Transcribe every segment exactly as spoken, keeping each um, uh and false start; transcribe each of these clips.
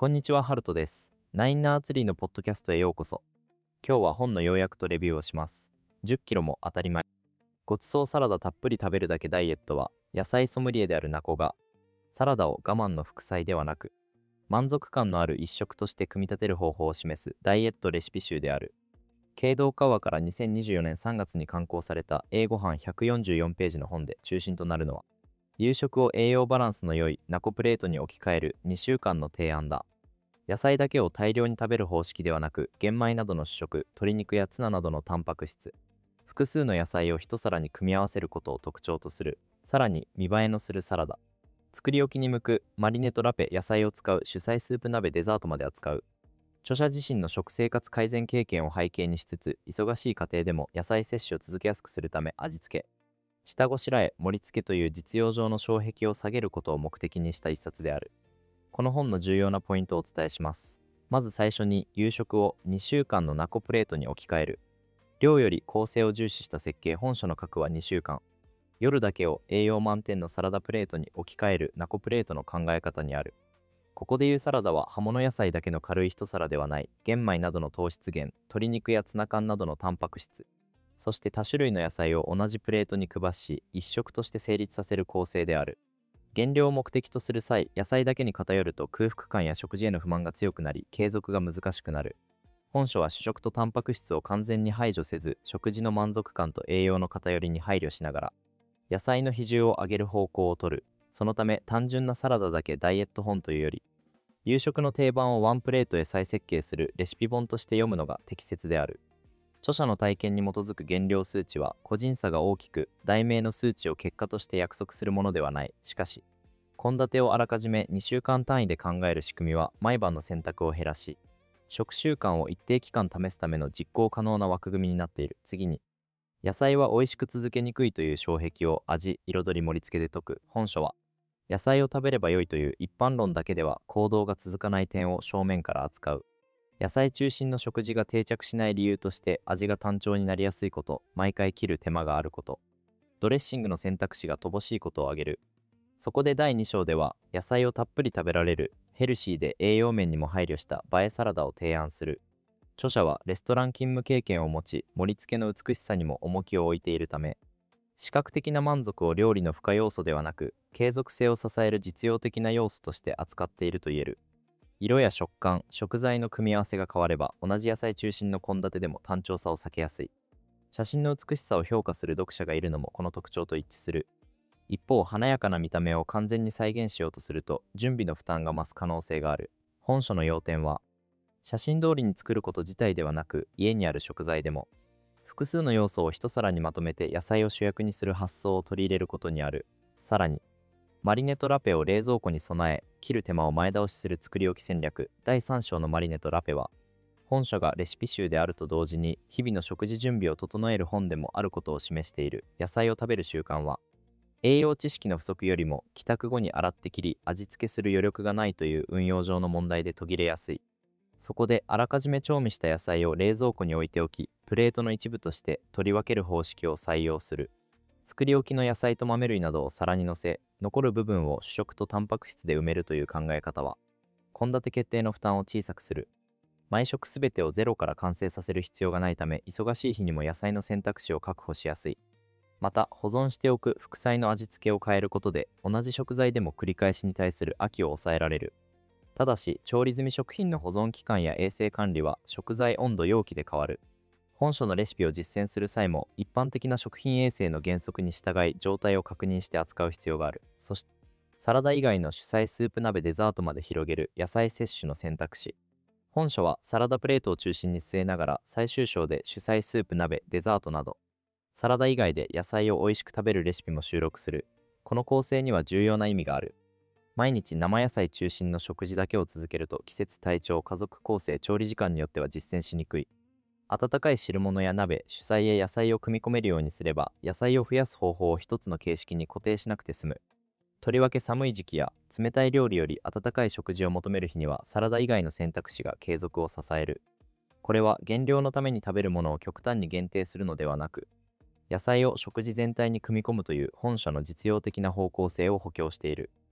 こんにちは、ハルトです。ナインナーツリーのポッドキャストへようこそ。今日は本の要約とレビューをします。じゅっキロも当たり前。ごちそうサラダたっぷり食べるだけダイエットは、野菜ソムリエであるナコが、サラダを我慢の副菜ではなく、満足感のある一食として組み立てる方法を示すダイエットレシピ集である。経堂川からにせんにじゅうよねんさんがつに刊行された英語版ひゃくよんじゅうよんページの本で中心となるのは、夕食を栄養バランスの良いナコプレートに置き換えるにしゅうかんの提案だ。野菜だけを大量に食べる方式ではなく、玄米などの主食、鶏肉やツナなどのタンパク質、複数の野菜を一皿に組み合わせることを特徴とする。さらに見栄えのするサラダ、作り置きに向くマリネとラペ、野菜を使う主菜スープ鍋、デザートまで扱う。著者自身の食生活改善経験を背景にしつつ、忙しい家庭でも野菜摂取を続けやすくするため、味付け、下ごしらえ、盛り付けという実用上の障壁を下げることを目的にした一冊である。この本の重要なポイントをお伝えします。まず最初に、夕食をにしゅうかんのナコプレートに置き換える。量より構成を重視した設計。本書の核はにしゅうかん。夜だけを栄養満点のサラダプレートに置き換えるナコプレートの考え方にある。ここでいうサラダは葉物野菜だけの軽い一皿ではない。玄米などの糖質源、鶏肉やツナ缶などのタンパク質、そして多種類の野菜を同じプレートに配し、一食として成立させる構成である。減量を目的とする際、野菜だけに偏ると空腹感や食事への不満が強くなり、継続が難しくなる。本書は主食とタンパク質を完全に排除せず、食事の満足感と栄養の偏りに配慮しながら、野菜の比重を上げる方向をとる。そのため、単純なサラダだけダイエット本というより、夕食の定番をワンプレートへ再設計するレシピ本として読むのが適切である。著者の体験に基づく減量数値は個人差が大きく、題名の数値を結果として約束するものではない。しかし、献立をあらかじめにしゅうかん単位で考える仕組みは毎晩の選択を減らし、食習慣を一定期間試すための実行可能な枠組みになっている。次に、野菜は美味しく続けにくいという障壁を味、彩り、盛り付けで解く。本書は、野菜を食べれば良いという一般論だけでは行動が続かない点を正面から扱う。野菜中心の食事が定着しない理由として、味が単調になりやすいこと、毎回切る手間があること、ドレッシングの選択肢が乏しいことを挙げる。そこでだいに章では、野菜をたっぷり食べられるヘルシーで栄養面にも配慮した映えサラダを提案する。著者はレストラン勤務経験を持ち、盛り付けの美しさにも重きを置いているため、視覚的な満足を料理の付加要素ではなく、継続性を支える実用的な要素として扱っていると言える。色や食感、食材の組み合わせが変われば、同じ野菜中心の献立でも単調さを避けやすい。写真の美しさを評価する読者がいるのもこの特徴と一致する。一方、華やかな見た目を完全に再現しようとすると、準備の負担が増す可能性がある。本書の要点は、写真通りに作ること自体ではなく、家にある食材でも、複数の要素を一皿にまとめて野菜を主役にする発想を取り入れることにある。さらに、マリネとラペを冷蔵庫に備え、切る手間を前倒しする作り置き戦略。だいさん章のマリネとラペは、本書がレシピ集であると同時に、日々の食事準備を整える本でもあることを示している。野菜を食べる習慣は、栄養知識の不足よりも、帰宅後に洗って切り、味付けする余力がないという運用上の問題で途切れやすい。そこで、あらかじめ調味した野菜を冷蔵庫に置いておき、プレートの一部として取り分ける方式を採用する。作り置きの野菜と豆類などを皿に乗せ、残る部分を主食とタンパク質で埋めるという考え方は、献立決定の負担を小さくする。毎食すべてをゼロから完成させる必要がないため、忙しい日にも野菜の選択肢を確保しやすい。また、保存しておく副菜の味付けを変えることで、同じ食材でも繰り返しに対する飽きを抑えられる。ただし、調理済み食品の保存期間や衛生管理は食材温度容器で変わる。本書のレシピを実践する際も、一般的な食品衛生の原則に従い状態を確認して扱う必要がある。そして、サラダ以外の主菜スープ鍋、デザートまで広げる野菜摂取の選択肢。本書はサラダプレートを中心に据えながら、最終章で主菜スープ鍋、デザートなど、サラダ以外で野菜を美味しく食べるレシピも収録する。この構成には重要な意味がある。毎日生野菜中心の食事だけを続けると、季節、体調、家族構成、調理時間によっては実践しにくい。温かい汁物や鍋、主菜へ野菜を組み込めるようにすれば、野菜を増やす方法を一つの形式に固定しなくて済む。とりわけ寒い時期や冷たい料理より温かい食事を求める日には、サラダ以外の選択肢が継続を支える。これは減量のために食べるものを極端に限定するのではなく、野菜を食事全体に組み込むという本書の実用的な方向性を補強している。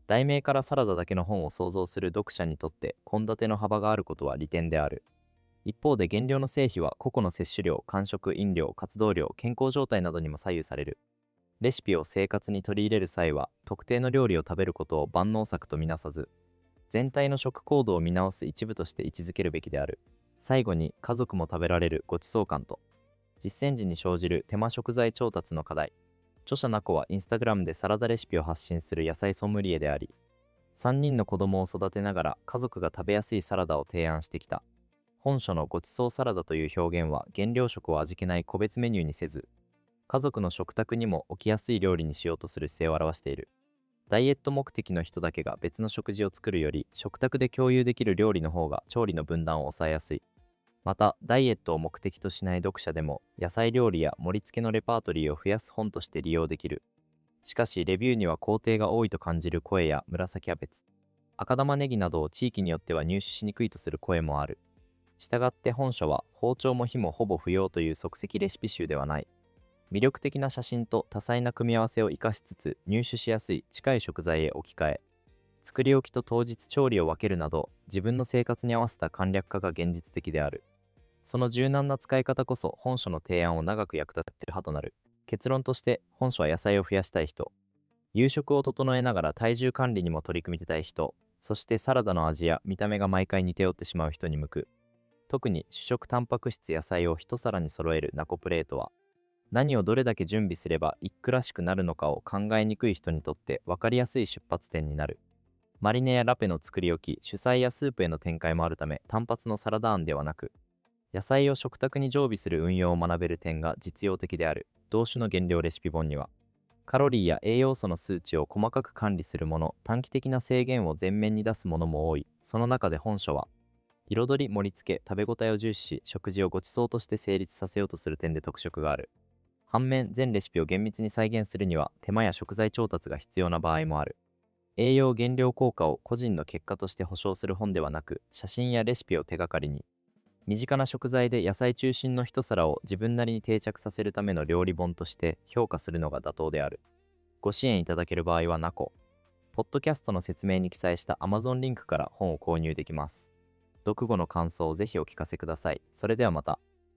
題名からサラダだけの本を想像する読者にとって献立の幅があることは利点である。一方で原料の成否は個々の摂取量、間食、飲料、活動量、健康状態などにも左右される。レシピを生活に取り入れる際は、特定の料理を食べることを万能策とみなさず、全体の食行動を見直す一部として位置づけるべきである。最後に、家族も食べられるごちそう感と、実践時に生じる手間食材調達の課題。著者ナコはインスタグラムでサラダレシピを発信する野菜ソムリエであり、さんにんの子供を育てながら家族が食べやすいサラダを提案してきた。本書のごちそうサラダという表現は原料食を味気ない個別メニューにせず、家族の食卓にも起きやすい料理にしようとする姿勢を表している。ダイエット目的の人だけが別の食事を作るより、食卓で共有できる料理の方が調理の分断を抑えやすい。また、ダイエットを目的としない読者でも、野菜料理や盛り付けのレパートリーを増やす本として利用できる。しかし、レビューには工程が多いと感じる声や紫キャベツ、赤玉ねぎなどを地域によっては入手しにくいとする声もある。したがって本書は包丁も火もほぼ不要という即席レシピ集ではない。魅力的な写真と多彩な組み合わせを生かしつつ入手しやすい近い食材へ置き換え、作り置きと当日調理を分けるなど自分の生活に合わせた簡略化が現実的である。その柔軟な使い方こそ本書の提案を長く役立てる派となる。結論として本書は野菜を増やしたい人、夕食を整えながら体重管理にも取り組みたい人、そしてサラダの味や見た目が毎回似て寄ってしまう人に向く。特に主食タンパク質野菜を一皿に揃えるナコプレートは、何をどれだけ準備すれば一句らしくなるのかを考えにくい人にとって分かりやすい出発点になる。マリネやラペの作り置き、主菜やスープへの展開もあるため、単発のサラダ案ではなく、野菜を食卓に常備する運用を学べる点が実用的である。同種の原料レシピ本には、カロリーや栄養素の数値を細かく管理するもの、短期的な制限を前面に出すものも多い。その中で本書は、彩り、盛り付け、食べ応えを重視し、食事をごちそうとして成立させようとする点で特色がある。反面、全レシピを厳密に再現するには手間や食材調達が必要な場合もある。栄養減量効果を個人の結果として保証する本ではなく、写真やレシピを手がかりに、身近な食材で野菜中心の一皿を自分なりに定着させるための料理本として評価するのが妥当である。ご支援いただける場合はナコ、ポッドキャストの説明に記載した Amazon リンクから本を購入できます。読後の感想をぜひお聞かせください。それではまた。